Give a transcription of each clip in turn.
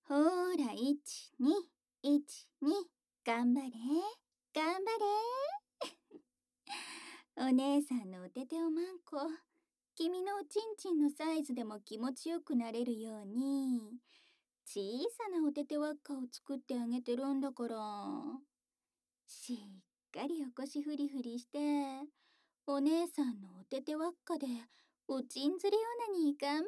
ほーら、1、2、1、2、頑張れ、頑張れ。お姉さんのおてておまんこ、君のおちんちんのサイズでも気持ちよくなれるように、小さなおてて輪っかを作ってあげてるんだから。しっかりお腰フリフリして、お姉さんのおてて輪っかでおちんずりオナニー頑張れ。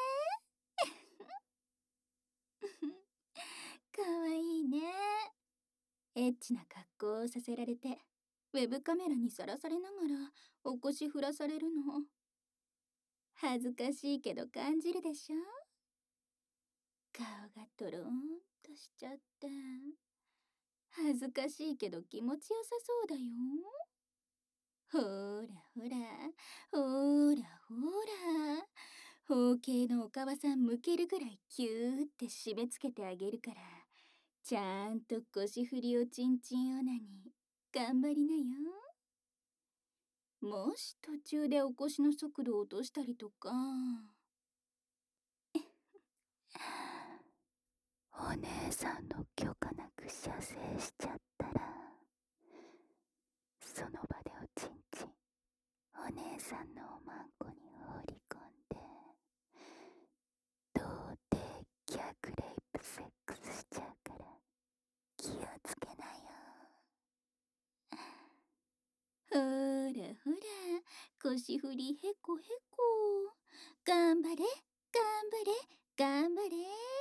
かわいいね。エッチな格好をさせられて、ウェブカメラにさらされながらお腰振らされるの。恥ずかしいけど感じるでしょ。顔がとろーんとしちゃって。恥ずかしいけど気持ちよさそうだよ。ほーらほら、ほーらほーら。包茎のお母さん向けるぐらいキューって締め付けてあげるから、ちゃんと腰振りおちんちんオナニー頑張りなよ。もし途中でお腰の速度を落としたりとか。 お姉さんの許可なく射精しちゃったら、その場でおちんちんお姉さんのおまんこに放り込んで、童貞逆レイプセックスしちゃうから気をつけなよ。 ほらほら、腰振りへこへこ。頑張れ、頑張れ、頑張れ。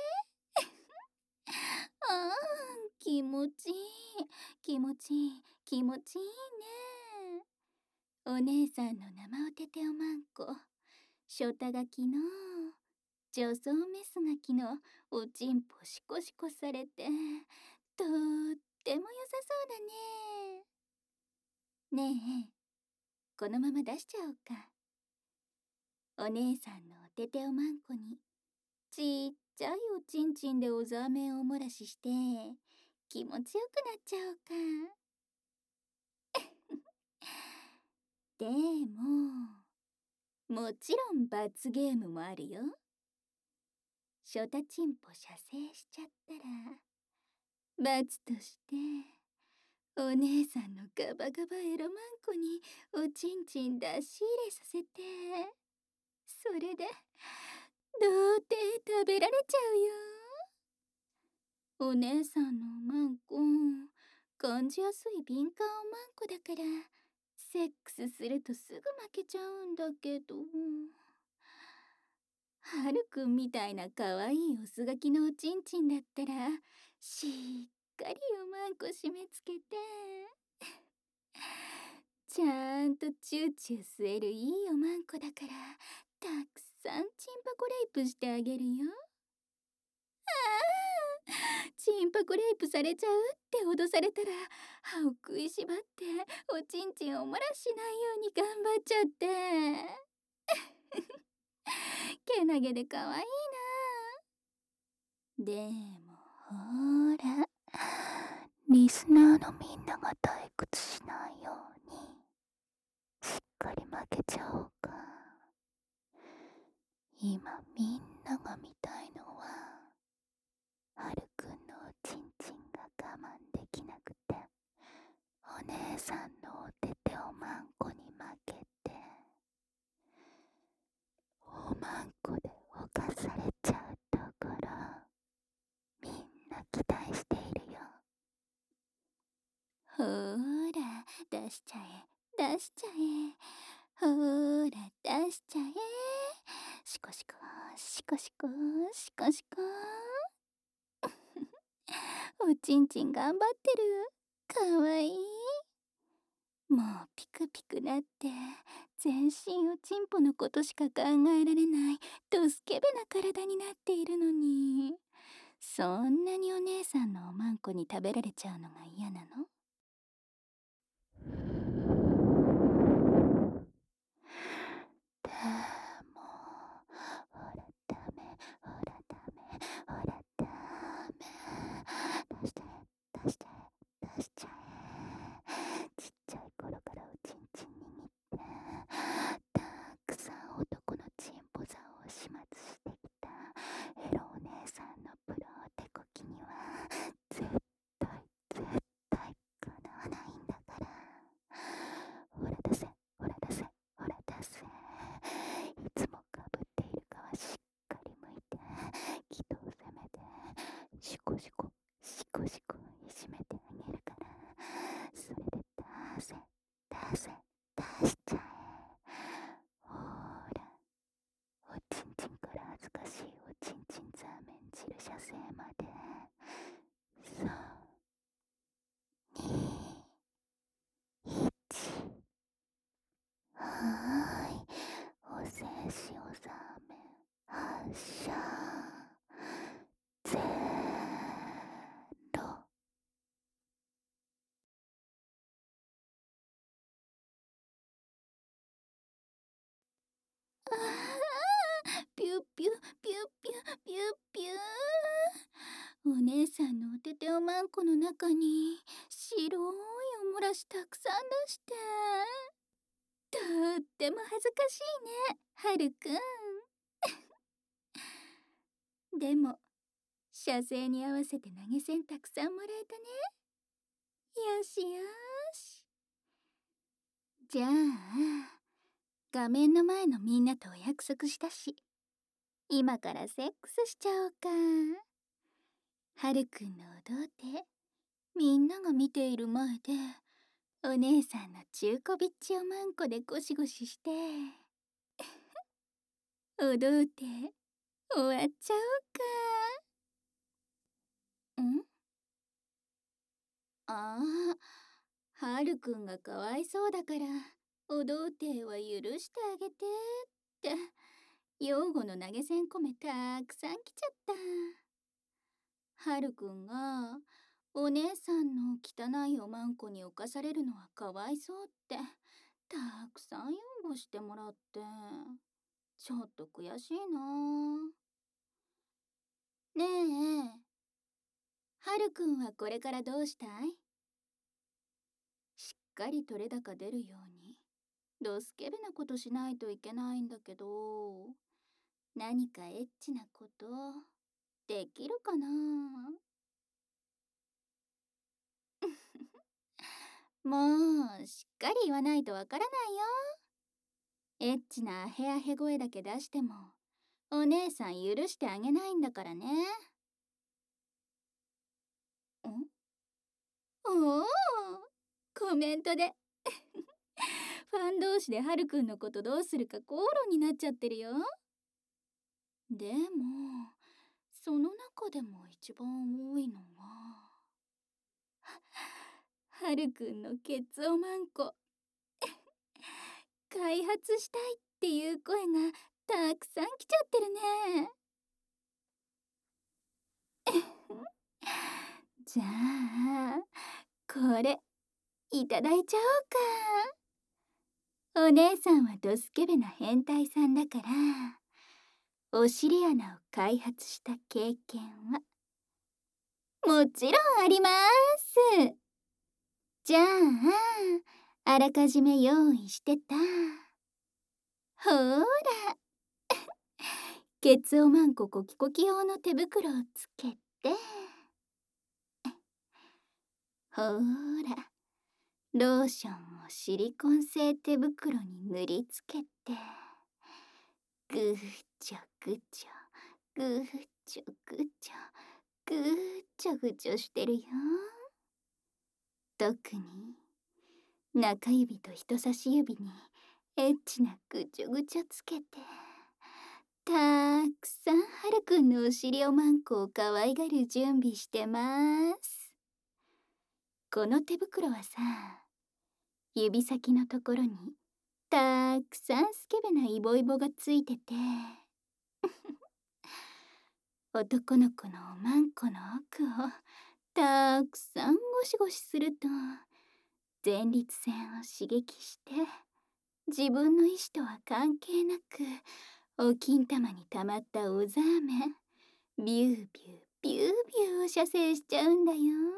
あー、気持ちいい、気持ちいい、気持ちいいね。お姉さんの生おてておまんこ、ショタガキの女装メスガキのおちんぽシコシコされて、とっても良さそうだね。ねえ、このまま出しちゃおうか。お姉さんのおてておまんこにちっちゃいおちんちんでおざめんをおもらしして気持ちよくなっちゃおうか。でももちろん罰ゲームもあるよ。ショタチンポ射精しちゃったら、罰としてお姉さんのガバガバエロマンコにおちんちん出し入れさせて、それで童貞食べられちゃうよ。お姉さんのおまんこ感じやすい敏感おまんこだから、セックスするとすぐ負けちゃうんだけど、はるくんみたいな可愛いオスガキのおちんちんだったら、しっかりおまんこ締め付けてちゃんとチューチュー吸えるいいおまんこだから、たくさんチンパコレイプしてあげるよ。チンパコレイプされちゃうって脅されたら、歯を食いしばっておちんちんを漏らしないように頑張っちゃってけなげで可愛いな。でもほら、 リスナーのみんなが退屈しないようにしっかり負けちゃおうか。今みんなが見たいのは、はるくんのおちんちんが我慢できなくて、お姉さんのおてておまんこに負けて、おまんこで犯されちゃうところ、みんな期待しているよ。 ほーら出しちゃえ、出しちゃえ。ほーら出しちゃえ。シコシコシコシコシコシコおちんちん頑張ってる。かわいい。もうピクピクなって全身おちんぽのことしか考えられないドスケベな体になっているのに、そんなにお姉さんのおまんこに食べられちゃうのが嫌なの？ でも、ほらダメ、ほらダメ、ほらダメ。出して、出して、出しちゃえ。ちっちゃい頃からおちんちん握って、たくさん男のチンポザを始末してきたエロお姉さんのプロテゴシゴシ締めてあげるから、それで出せ出せ出しちゃえ。ほら、おちんちんから恥ずかしいおちんちんザーメン汁射精まで。3、2、1。はーい、お静止おザーメン発射。ゼロ。 ああ、ピュピュピュピュピュピュ。お姉さんのおてておまんこの中に白いおもらしたくさん出して、とっても恥ずかしいね、はるくん。でも射精に合わせて投げ銭たくさんもらえたね。よしよし。じゃあ画面の前のみんなとお約束したし、今からセックスしちゃおうか。はるくんの踊ってみんなが見ている前で、お姉さんの中古ビッチおまんこでゴシゴシして踊って終わっちゃおうか。ん？ああ、はるくんがかわいそうだから踊っては許してあげてって養護の投げ銭込めたくさん来ちゃった。はるくんがお姉さんの汚いおまんこに侵されるのはかわいそうってたくさん擁護してもらって、ちょっと悔しいな。ねえ、はるくんはこれからどうしたい？しっかり取れ高出るようにドスケベなことしないといけないんだけど、何かエッチなことできるかな？もうしっかり言わないとわからないよ。エッチなアヘアヘ声だけ出してもお姉さん許してあげないんだからね。おお、コメントでファン同士ではるくんのことどうするか口論になっちゃってるよ。でもその中でも一番多いのははるくんのケツおまんこ開発したいっていう声がたくさん来ちゃってるね。じゃあこれいただいちゃおうか。お姉さんはドスケベな変態さんだから、お尻穴を開発した経験はもちろんあります。じゃああらかじめ用意してたほーらケツおまんこコキコキ用の手袋をつけて、ほーらローションをシリコン製手袋に塗りつけて、ぐーちょぐちょぐーちょぐちょぐーちょぐちょしてるよ。特に中指と人差し指にエッチなぐちょぐちょつけて、たくさんはるくんのお尻おまんこを可愛がる準備してます。この手袋はさ、指先のところにたくさんスケベなイボイボがついてて男の子のおまんこの奥をたくさんゴシゴシすると前立腺を刺激して、自分の意志とは関係なくお金玉に溜まったおザーメンビュービュービュービューを射精しちゃうんだよ。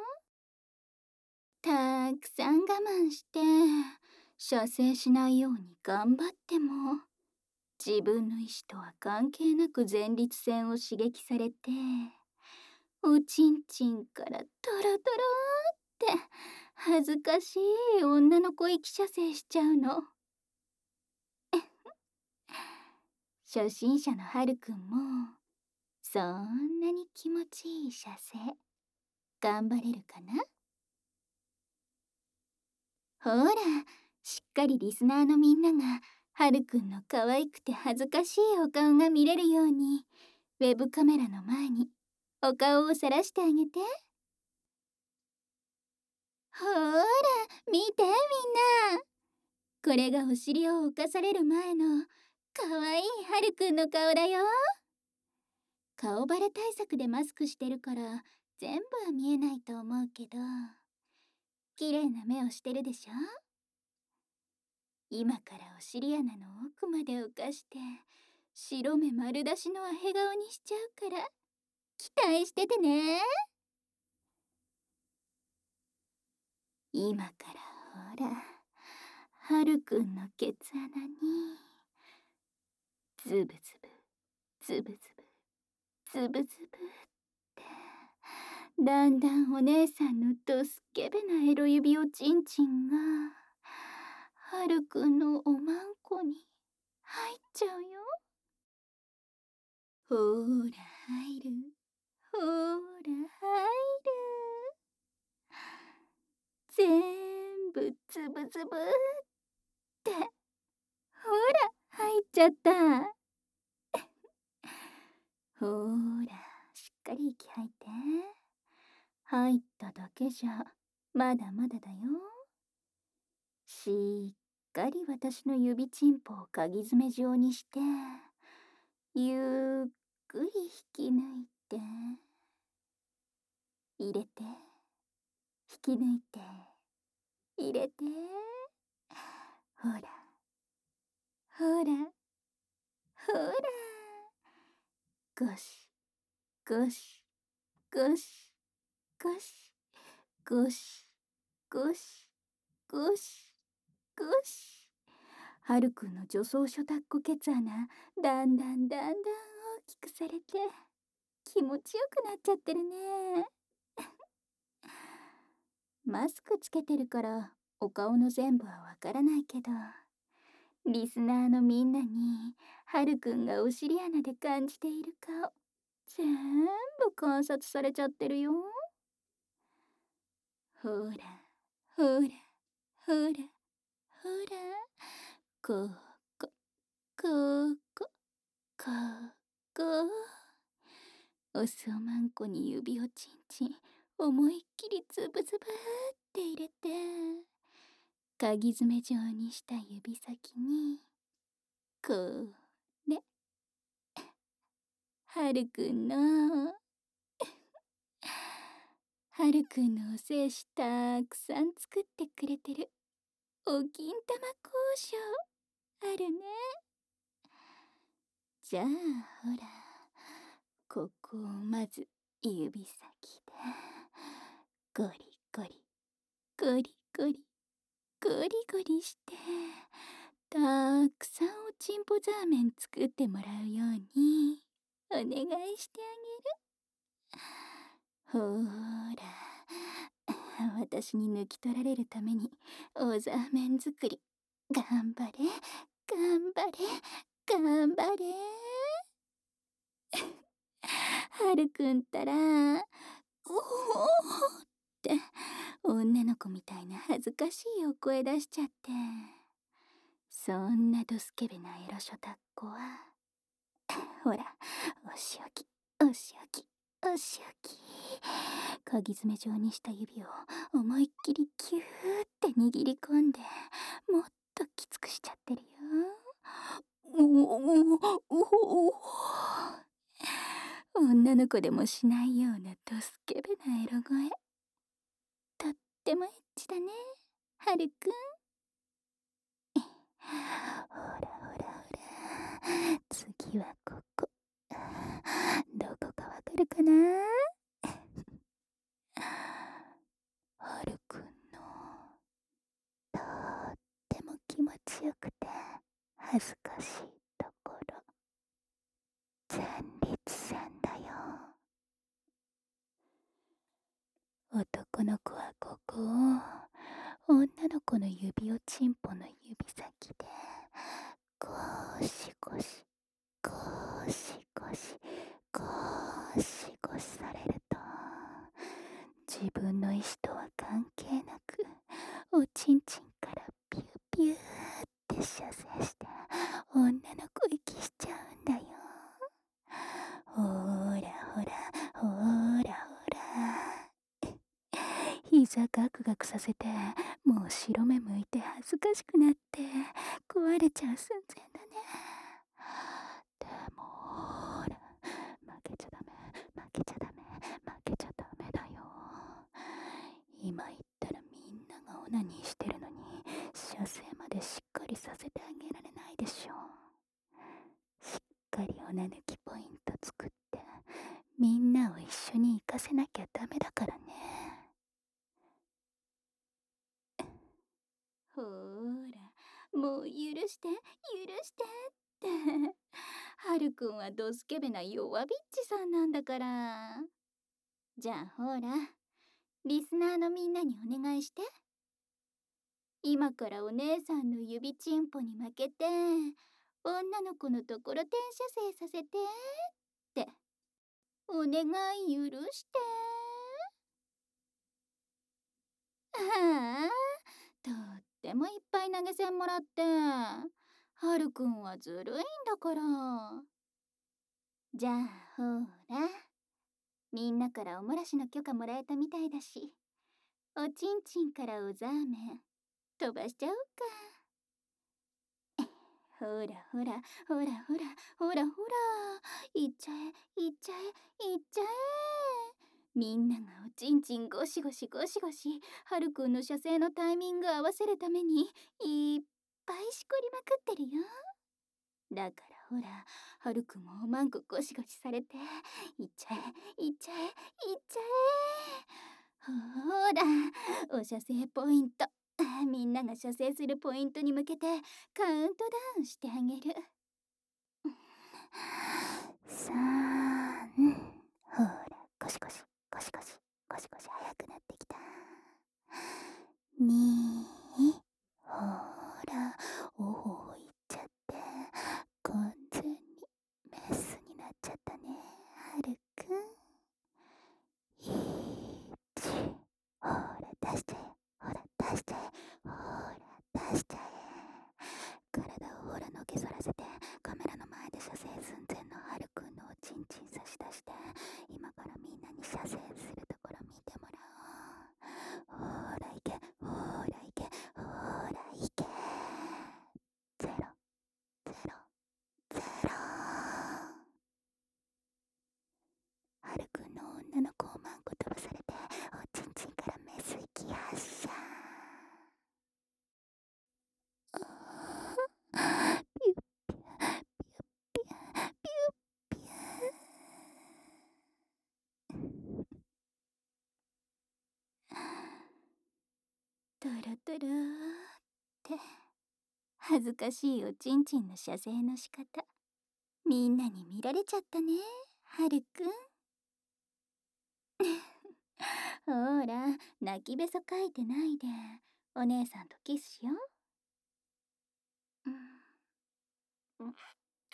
たくさん我慢して射精しないように頑張っても、自分の意志とは関係なく前立腺を刺激されて、おちんちんからトロトロって恥ずかしい女の子息射精しちゃうの。初心者のはるくんもそんなに気持ちいい射精頑張れるかな？ほら、しっかりリスナーのみんながはるくんの可愛くて恥ずかしいお顔が見れるように、ウェブカメラの前にお顔をさらしてあげて。ほら、見てみんな。これがお尻を浮かされる前の可愛いはるくんの顔だよ。顔バレ対策でマスクしてるから全部は見えないと思うけど、綺麗な目をしてるでしょ。今からお尻穴の奥まで浮かして白目丸出しのアヘ顔にしちゃうから期待しててね。今からほら、はるくんのケツ穴にズブズブズブズブズブズブってだんだんお姉さんのドスケベなエロ指おちんちんがはるくんのおまんこに入っちゃうよ。ほーら入る、ほーら入る、全部ズブズブってほら入っちゃった。ほーらしっかり息吐いて。入っただけじゃまだまだだよ。しっかり私の指チンポをかぎ爪状にしてゆっくり引き抜いて入れて、引き抜いて入れて、ほらほらほら、ゴシゴシゴシゴシゴシゴシゴシゴシ。はるくんの女装書タッコケツ穴だんだん大きくされて気持ちよくなっちゃってるね。マスクつけてるからお顔の全部はわからないけど、リスナーのみんなにはるくんがお尻穴で感じている顔全部観察されちゃってるよ。ほらほらほらほら、ここここここ、おそまんこに指をちんちん思いっきりズブズブって入れて、かぎ爪状にした指先にこれ、はるくんのはるくんのお精子たくさん作ってくれてるお金玉交渉あるね。じゃあほら、ここをまず指先でゴリゴリゴリゴリゴリゴリしてたくさんおちんぽザーメン作ってもらうようにお願いしてあげる。ほーら、私に抜き取られるためにおザーメン作り頑張れ頑張れ頑張れ。はるくんたら、おおって女の子みたいな恥ずかしいお声出しちゃって、そんなドスケベなエロショタッコはほら、お仕置きお仕置きお仕置き、かぎ爪状にした指を思いっきりキューって握り込んでもっときつくしちゃってるよ。おおおお、女の子でもしないようなドスケベなエロ声、とってもエッチだね、はるくん。ほらほらほら、次はここ、どこかわかるかな。はるくんのとっても気持ちよくて恥ずかしいところ、前立腺だよ。男の子はここを女の子の指をちんぽの指先でゴシゴシゴシゴシゴシゴシされると、じ自分の意思とは関係なくおちんちんからピューピューって射精して女の子息しちゃうんだよ。ほーらほらほーらほら。膝ガクガクさせてもう白目向いて恥ずかしくなって壊れちゃう寸前だね。でもほら、負けちゃダメ負けちゃダメ負けちゃダメだよ。今言ったらみんながオナニーしてるのに射精までしっかりさせてあげられないでしょ。しっかりオナ抜きポイント作ってみんなを一緒に行かせなきゃダメだからね。 ほーら、もう許して許してってはるくんはドスケベな弱ビッチさんなんだから。じゃあほら、リスナーのみんなにお願いして。今からお姉さんの指チンポに負けて女の子のところ転射精させてってお願い許して。はあ、とってもいっぱい投げ銭もらってはるくんはずるいんだから。じゃあほら、みんなからおもらしの許可もらえたみたいだし、おちんちんからおザーメン飛ばしちゃおうか。ほらほらほらほらほらほら、いっちゃえいっちゃえいっちゃえ。みんながおちんちんゴシゴシゴシゴシはるくんの射精のタイミング合わせるためにいっぱいしこりまくってるよ。だからほら、はるくんもおまんこゴシゴシされていっちゃえいっちゃえいっちゃえ。ほら、お射精ポイント、みんなが射精するポイントに向けてカウントダウンしてあげる。 3、ほらゴシゴシゴシゴシゴシゴシ早くなってきた。2、ほらおほいっちゃって完全にメスになっちゃったね、はるくん。1、ほら出しちゃえほら出しちゃえほら出しちゃえ。体をほらのけぞらせてカメラの前で射精寸前のはるくんのおちんちん差し出して今からみんなに射精するところ見てもらおう。ほらいけほらいけほらいけ。ゼロゼロゼロ。はるくんの女の子をマンコ飛ばされておちんちんからメス息発射。ピュッピュッピュッピュッピュッピュッ。 トロトロって恥ずかしいおちんちんの射精の仕方みんなに見られちゃったね、はるくん。ほら、泣きべそかいてないでお姉さんとキスしよう。うんうん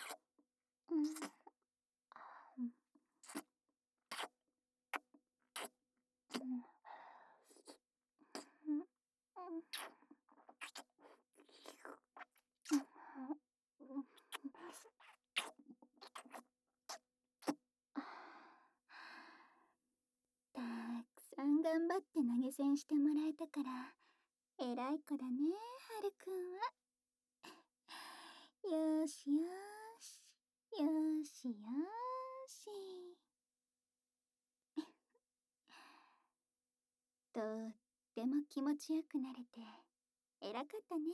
たくさん頑張って投げ銭してもらえたから偉い子だね、はるくんは。よーしよーしよーしよーし。とっても気持ちよくなれて偉かったね。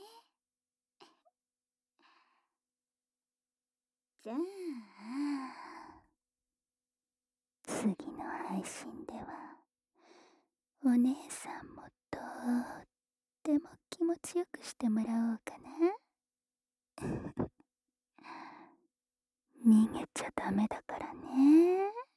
じゃあ次の配信ではお姉さんもとっても気持ちよくしてもらおうかな。逃げちゃダメだからね。